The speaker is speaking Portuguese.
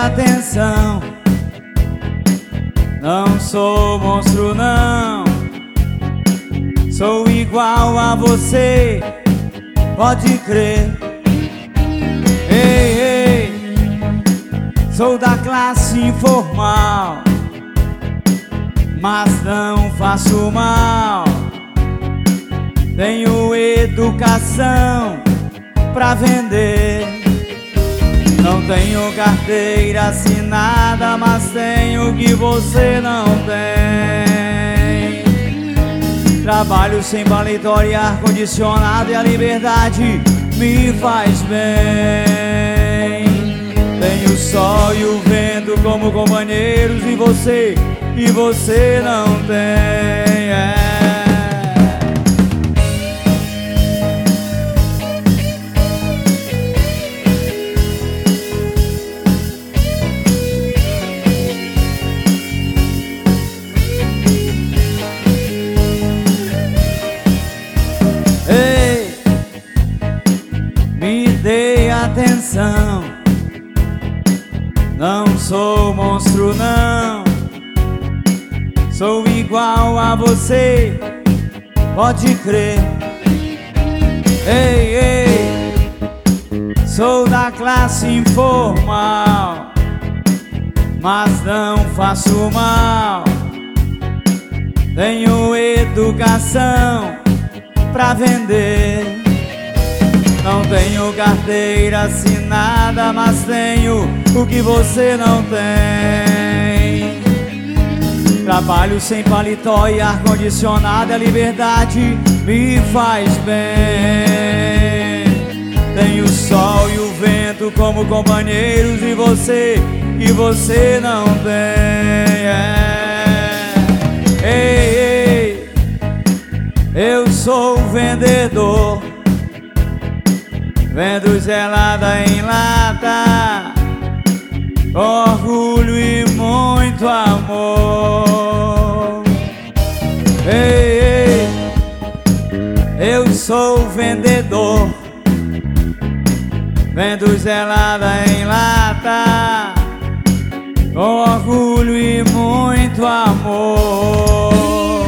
atenção, não sou monstro não, sou igual a você, pode crer. Ei, ei, sou da classe informal, mas não faço mal. Tenho educação pra vender. Não tenho carteira assinada, mas tenho o que você não tem. Trabalho sem paletó e ar-condicionado, e a liberdade me faz bem. Tenho o sol e o vento como companheiros, e você não tem. Ei, me dê atenção, não sou monstro não, sou igual a você, pode crer. Ei, ei, sou da classe informal, mas não faço mal. Tenho educação pra vender. Não tenho carteira assinada, mas tenho o que você não tem. Trabalho sem paletó e ar-condicionado, a liberdade me faz bem. Tenho o sol e o vento como companheiros, e você não tem. Ei, ei, eu sou o vendedor, vendo gelada em lata, com orgulho e muito amor. Ei, ei, eu sou o vendedor, vendo gelada em lata, com orgulho e muito amor.